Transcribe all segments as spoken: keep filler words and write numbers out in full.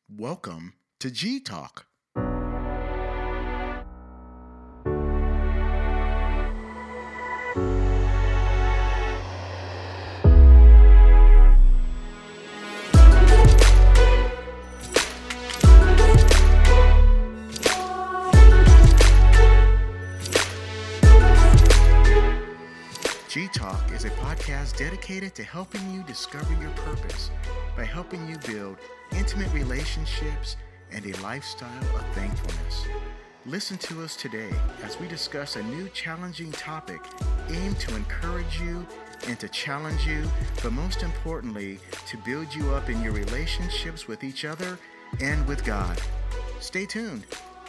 Welcome to G Talk. G Talk is a podcast dedicated to helping you discover your purpose by helping you build intimate relationships and a lifestyle of thankfulness. Listen to us today as we discuss a new challenging topic aimed to encourage you and to challenge you, but most importantly, to build you up in your relationships with each other and with God. Stay tuned.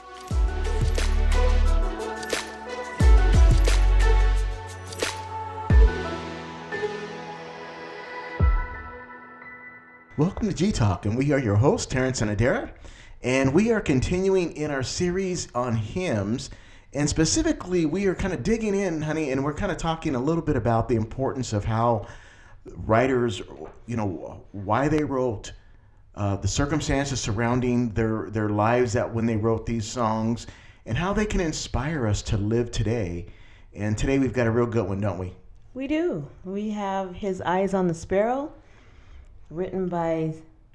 Welcome to G Talk, and we are your hosts, Terrence and Adara, and we are continuing in our series on hymns, and specifically, we are kind of digging in, honey, and we're kind of talking a little bit about the importance of how writers, you know, why they wrote, uh, the circumstances surrounding their, their lives that when they wrote these songs, and how they can inspire us to live today. And today we've got a real good one, don't we? We do. We have His Eyes on the Sparrow, written by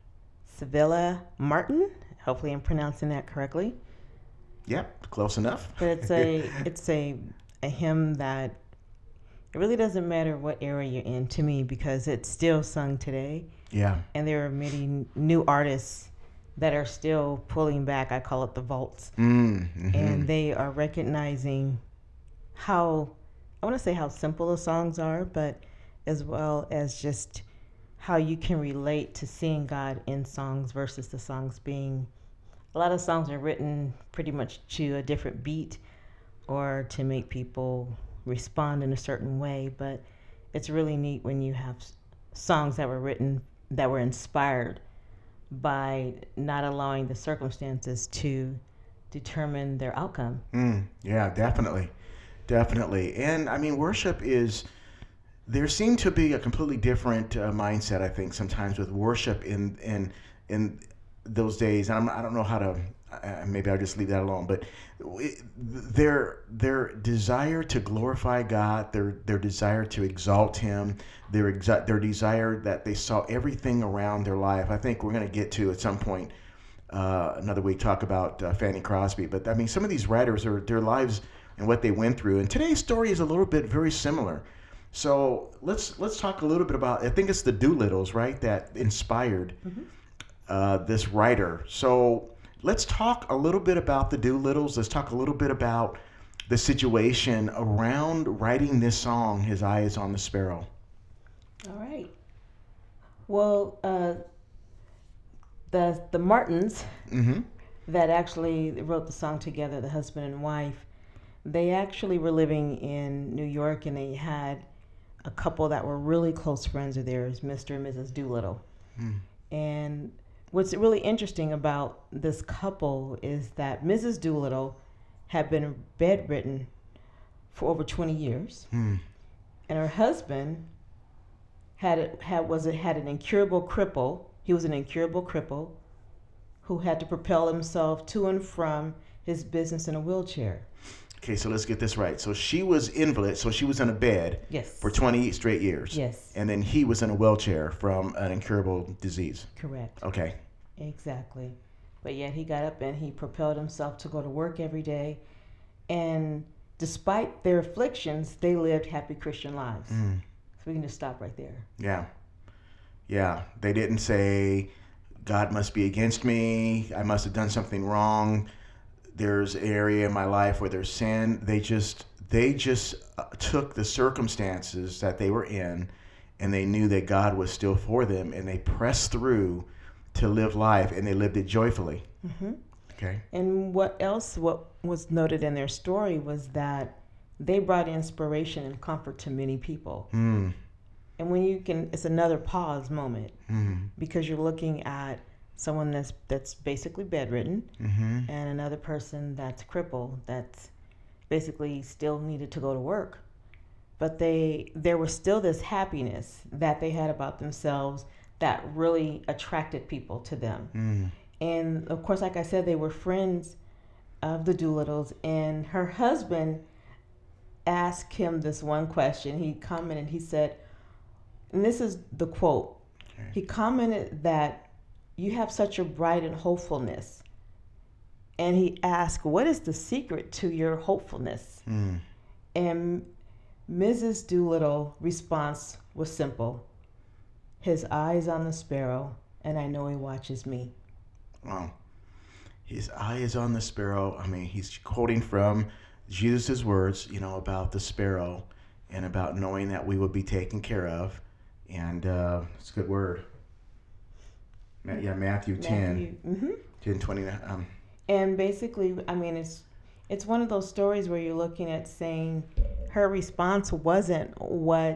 Sevilla Martin. Hopefully I'm pronouncing that correctly. Yep, close enough. But it's a it's a, a hymn that it really doesn't matter what era you're in to me, because it's still sung today. Yeah. And there are many new artists that are still pulling back. I call it the vaults. Mm, mm-hmm. And they are recognizing how, I want to say how simple the songs are, but as well as just how you can relate to seeing God in songs versus the songs being, a lot of songs are written pretty much to a different beat or to make people respond in a certain way. But it's really neat when you have songs that were written that were inspired by not allowing the circumstances to determine their outcome. Mm, yeah, definitely. Definitely. And I mean, worship is, there seemed to be a completely different uh, mindset, I think, sometimes with worship in in in those days. And I'm, I don't know how to. Uh, maybe I'll just leave that alone. But it, their their desire to glorify God, their their desire to exalt Him, their exa- their desire that they saw everything around their life. I think we're going to get to at some point uh, another week talk about uh, Fanny Crosby. But I mean, some of these writers are their lives and what they went through. And today's story is a little bit very similar. So let's let's talk a little bit about, I think it's the Doolittles, right, that inspired mm-hmm. uh, this writer. So let's talk a little bit about the Doolittles. Let's talk a little bit about the situation around writing this song, His Eyes on the Sparrow. All right. Well, uh, the the Martins mm-hmm. that actually wrote the song together, the husband and wife, they actually were living in New York, and they had a couple that were really close friends of theirs, Mister and Missus Doolittle. Mm. And what's really interesting about this couple is that Missus Doolittle had been bedridden for over twenty years, mm. and her husband had had was a, had an incurable cripple. He was an incurable cripple who had to propel himself to and from his business in a wheelchair. Okay, so let's get this right. So she was invalid, so she was in a bed yes. for twenty straight years. Yes. And then he was in a wheelchair from an incurable disease. Correct. Okay. Exactly. But yet he got up and he propelled himself to go to work every day. And despite their afflictions, they lived happy Christian lives. Mm. So we can just stop right there. Yeah. Yeah. They didn't say, God must be against me. I must have done something wrong. There's an area in my life where there's sin. They just they just took the circumstances that they were in, and they knew that God was still for them, and they pressed through to live life, and they lived it joyfully. Mm-hmm. Okay. And what else? What was noted in their story was that they brought inspiration and comfort to many people. Mm. And when you can, it's another pause moment mm. because you're looking at someone that's that's basically bedridden, mm-hmm. and another person that's crippled, that's basically still needed to go to work. But they there was still this happiness that they had about themselves that really attracted people to them. Mm. And of course, like I said, they were friends of the Doolittles. And her husband asked him this one question. He commented, he said, and this is the quote, okay. He commented that you have such a bright and hopefulness. And he asked, what is the secret to your hopefulness? Mm. And Missus Doolittle response was simple. His eye is on the sparrow, and I know he watches me. Wow. His eye is on the sparrow. I mean, he's quoting from Jesus' words, you know, about the sparrow and about knowing that we will be taken care of. And uh, it's a good word. Yeah, Matthew ten. Matthew, mm-hmm. ten, twenty. Um, and basically, I mean, it's it's one of those stories where you're looking at saying her response wasn't what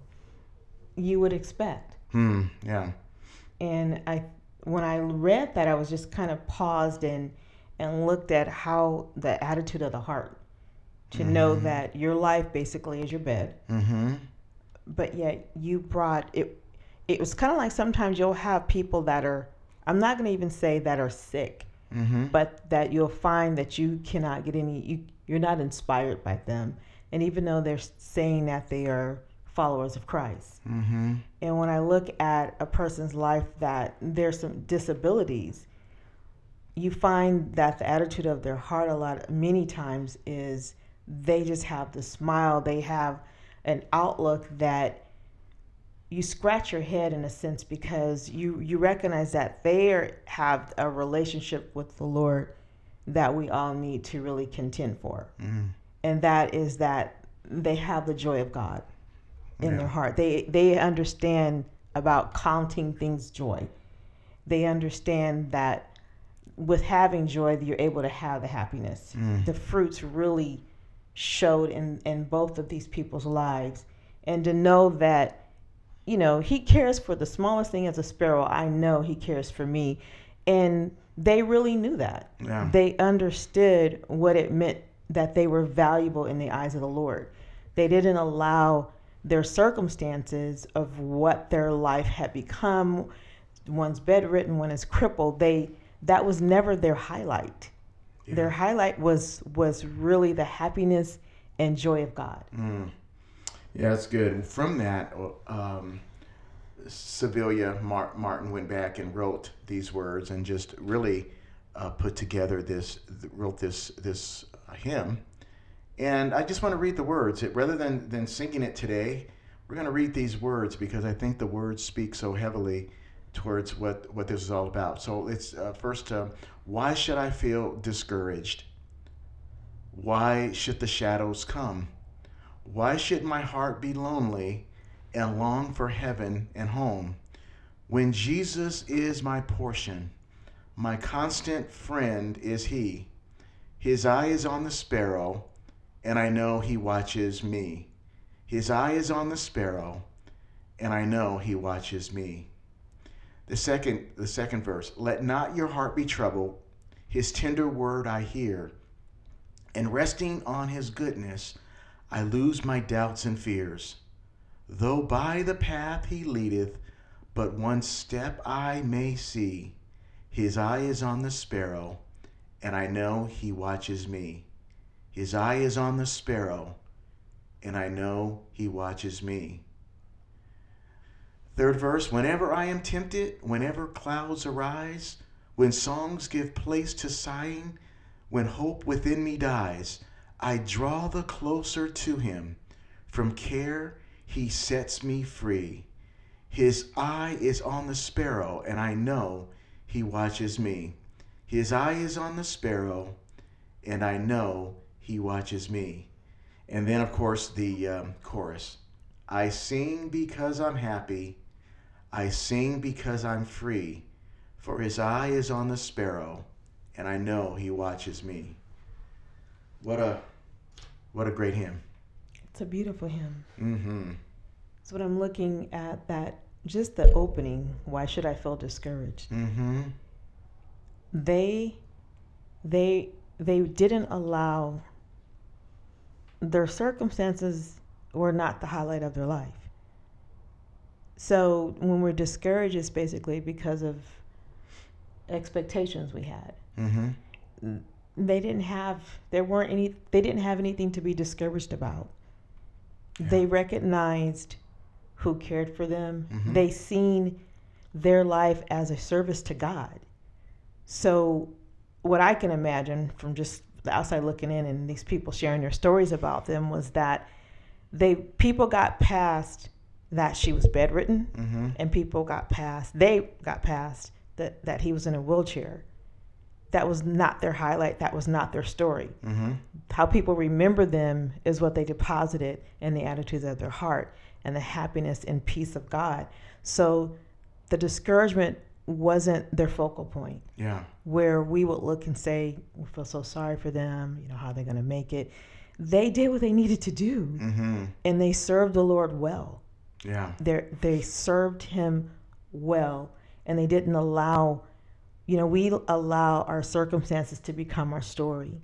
you would expect. Hmm, yeah. And I, when I read that, I was just kind of paused and and looked at how the attitude of the heart to mm-hmm. know that your life basically is your bed. Mm-hmm. But yet you brought it. It was kind of like sometimes you'll have people that are, I'm not going to even say that are sick, mm-hmm. but that you'll find that you cannot get any, you, you're not inspired by them. And even though they're saying that they are followers of Christ. Mm-hmm. And when I look at a person's life that there's some disabilities, you find that the attitude of their heart a lot, many times is they just have the smile. They have an outlook that you scratch your head in a sense, because you, you recognize that they are, have a relationship with the Lord that we all need to really contend for. Mm. And that is that they have the joy of God in yeah. their heart. They they understand about counting things joy. They understand that with having joy, you're able to have the happiness. Mm. The fruits really showed in, in both of these people's lives. And to know that, you know, he cares for the smallest thing as a sparrow. I know he cares for me. And they really knew that. Yeah. They understood what it meant that they were valuable in the eyes of the Lord. They didn't allow their circumstances of what their life had become. One's bedridden, one is crippled. They that was never their highlight. Yeah. Their highlight was was really the happiness and joy of God. Mm. Yeah, that's good. From that, um, Sevilla Mar- Martin went back and wrote these words and just really uh, put together this, wrote this this uh, hymn. And I just want to read the words. It, rather than, than singing it today, we're going to read these words because I think the words speak so heavily towards what, what this is all about. So it's uh, first, uh, why should I feel discouraged? Why should the shadows come? Why should my heart be lonely and long for heaven and home? When Jesus is my portion, my constant friend is he. His eye is on the sparrow, and I know he watches me. His eye is on the sparrow, and I know he watches me. The second, the second verse, let not your heart be troubled. His tender word I hear, and resting on his goodness, I lose my doubts and fears. Though by the path he leadeth, but one step I may see. His eye is on the sparrow, and I know he watches me. His eye is on the sparrow, and I know he watches me. Third verse, whenever I am tempted, whenever clouds arise, when songs give place to sighing, when hope within me dies, I draw the closer to him. From care he sets me free. His eye is on the sparrow, and I know he watches me. His eye is on the sparrow, and I know he watches me. And then, of course, the um, chorus. I sing because I'm happy. I sing because I'm free. For his eye is on the sparrow, and I know he watches me. What a What a great hymn. It's a beautiful hymn. Mm-hmm. So what I'm looking at, that just the opening, why should I feel discouraged? Mm-hmm. They, they, they didn't allow, their circumstances were not the highlight of their life. So when we're discouraged, it's basically because of expectations we had. Mm-hmm. They didn't have, there weren't any, they didn't have anything to be discouraged about. Yeah. They recognized who cared for them. Mm-hmm. They seen their life as a service to God. So what I can imagine from just the outside looking in and these people sharing their stories about them was that they people got past that she was bedridden, mm-hmm. and people got past, they got past that, that he was in a wheelchair. That was not their highlight. That was not their story. Mm-hmm. How people remember them is what they deposited in the attitudes of their heart and the happiness and peace of God. So the discouragement wasn't their focal point. Yeah. Where we would look and say, we feel so sorry for them, you know, how are they going to make it? They did what they needed to do, mm-hmm. and they served the Lord well. Yeah. They they served him well, and they didn't allow, you know, we allow our circumstances to become our story.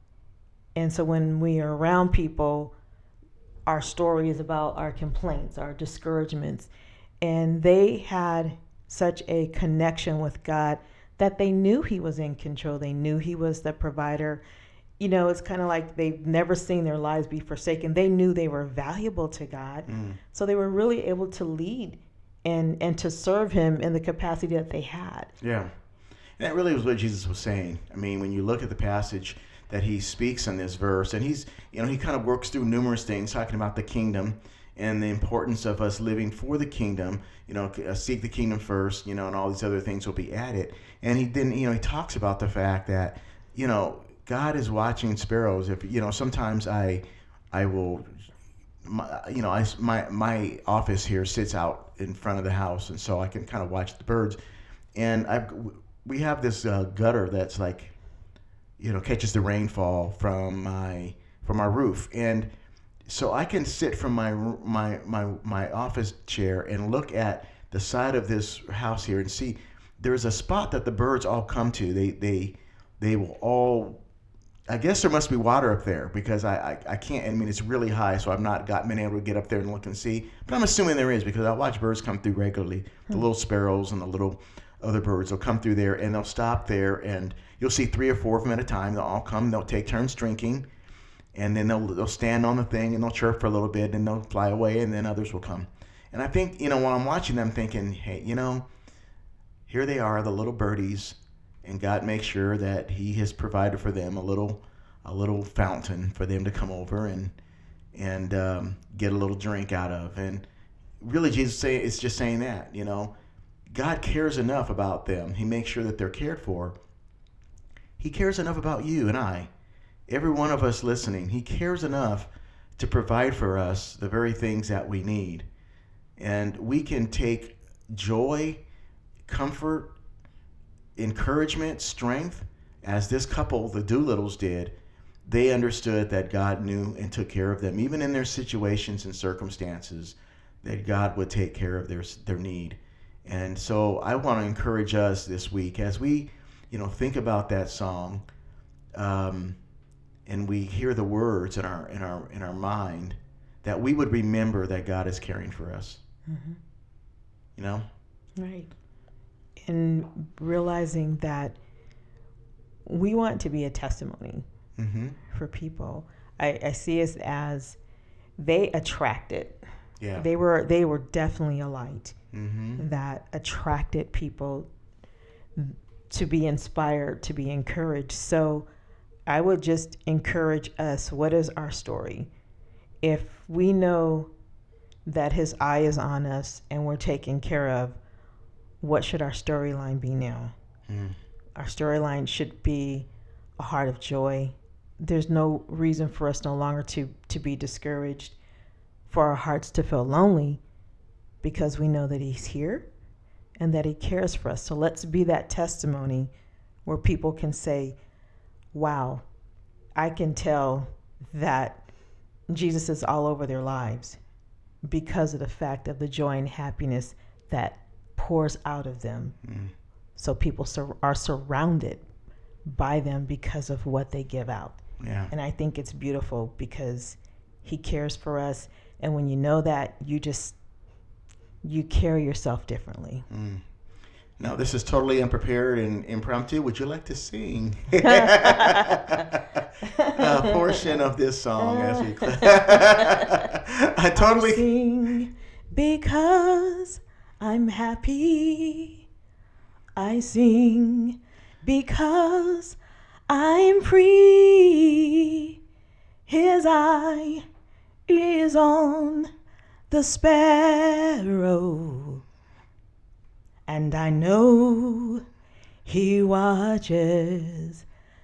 And so when we are around people, our story is about our complaints, our discouragements, and they had such a connection with God that they knew he was in control. They knew he was the provider. You know, it's kind of like they've never seen their lives be forsaken. They knew they were valuable to God. Mm. So they were really able to lead and, and to serve him in the capacity that they had. Yeah. And that really was what Jesus was saying. I mean, when you look at the passage that he speaks in this verse, and he's, you know, he kind of works through numerous things, talking about the kingdom and the importance of us living for the kingdom, you know, seek the kingdom first, you know, and all these other things will be added. And he then, you know, he talks about the fact that, you know, God is watching sparrows. If, you know, sometimes I, I will, my, you know, I, my, my office here sits out in front of the house, and so I can kind of watch the birds. And I've, we have this uh, gutter that's like, you know, catches the rainfall from my, from our roof. And so I can sit from my my my my office chair and look at the side of this house here and see there's a spot that the birds all come to. They they they will all. I guess there must be water up there because I, I, I can't. I mean, it's really high, so I've not got been able to get up there and look and see. But I'm assuming there is because I watch birds come through regularly. The little sparrows and the little other birds will come through there and they'll stop there, and you'll see three or four of them at a time. They'll all come. They'll take turns drinking. And then they'll they'll stand on the thing and they'll chirp for a little bit and they'll fly away, and then others will come. And I think, you know, while I'm watching them, thinking, hey, you know, here they are, the little birdies, and God makes sure that he has provided for them a little a little fountain for them to come over and and um, get a little drink out of. And really, Jesus say it's just saying that, you know, God cares enough about them. He makes sure that they're cared for. He cares enough about you and I. Every one of us listening, he cares enough to provide for us the very things that we need. And we can take joy, comfort, encouragement, strength, as this couple, the Doolittles, did. They understood that God knew and took care of them, even in their situations and circumstances, that God would take care of their their need. And so I want to encourage us this week as we, you know, think about that song. Um, and we hear the words in our in our in our mind, that we would remember that God is caring for us. Mm-hmm. You know? Right. And realizing that we want to be a testimony mm-hmm. for people. I, I see us as they attracted. Yeah. They were they were definitely a light mm-hmm. that attracted people to be inspired, to be encouraged. So I would just encourage us, what is our story? If we know that his eye is on us and we're taken care of, what should our storyline be now? Mm. Our storyline should be a heart of joy. There's no reason for us no longer to, to be discouraged, for our hearts to feel lonely, because we know that he's here and that he cares for us. So let's be that testimony where people can say, wow, I can tell that Jesus is all over their lives because of the fact of the joy and happiness that pours out of them. Mm. So people sur- are surrounded by them because of what they give out. Yeah. And I think it's beautiful because he cares for us. And when you know that, you just, you carry yourself differently. Mm. Now, this is totally unprepared and impromptu. Would you like to sing a portion of this song as we cl- I totally I sing because I'm happy. I sing because I'm free. His eye is on the sparrow, and I know he watches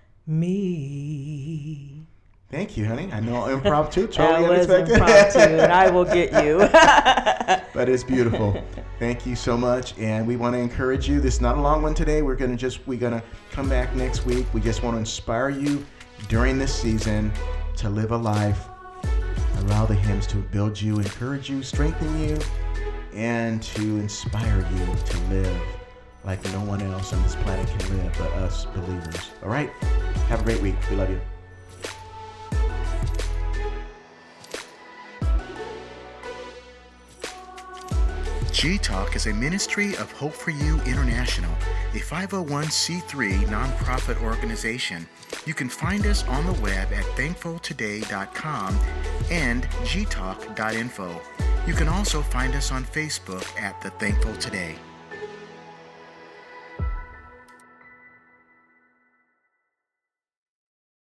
me. Thank you, honey. I know impromptu, totally that was unexpected. impromptu, and I will get you. But it's beautiful. Thank you so much, and we want to encourage you. This is not a long one today. We're gonna just we're gonna come back next week. We just want to inspire you during this season to live a life. Allow the hymns to build you, encourage you, strengthen you, and to inspire you to live like no one else on this planet can live but us believers. All right? Have a great week. We love you. G-Talk is a ministry of Hope for You International, a five oh one c three nonprofit organization. You can find us on the web at thankful today dot com and g talk dot info. You can also find us on Facebook at The Thankful Today.